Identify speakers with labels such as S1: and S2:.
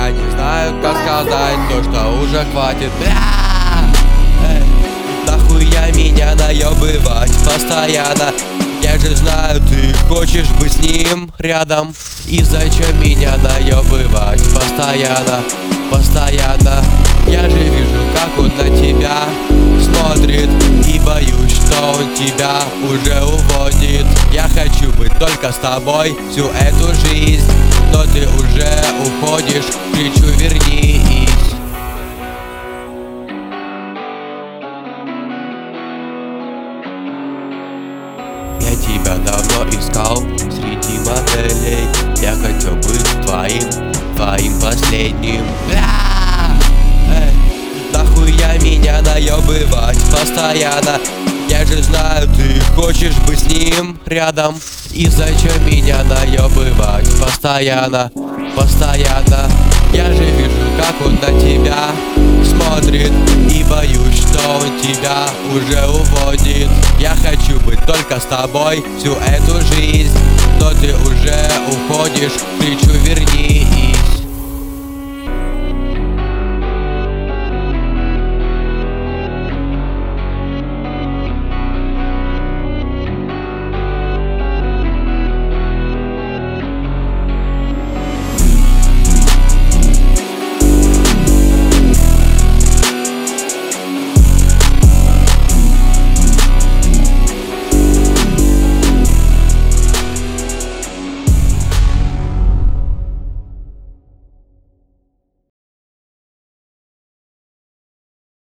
S1: Я не знаю, как сказать то, что уже хватит. Нахуя меня наебывать постоянно? Я же знаю, ты хочешь быть с ним рядом. И зачем меня наебывать постоянно, постоянно? Я же вижу, как он на тебя смотрит, и боюсь, что он тебя уже уводит. Я хочу быть только с тобой всю эту жизнь, но ты уже уходишь, кричу: вернись. Я тебя давно искал среди моделей. Я хотел быть твоим последним. Нахуя меня наебывать постоянно? Я же знаю, ты хочешь быть с ним рядом. И зачем меня наебывать постоянно, постоянно? Я же вижу, как он на тебя смотрит, и боюсь, что он тебя уже уводит. Я хочу быть только с тобой всю эту жизнь, но ты уже уходишь, кричу: вернись.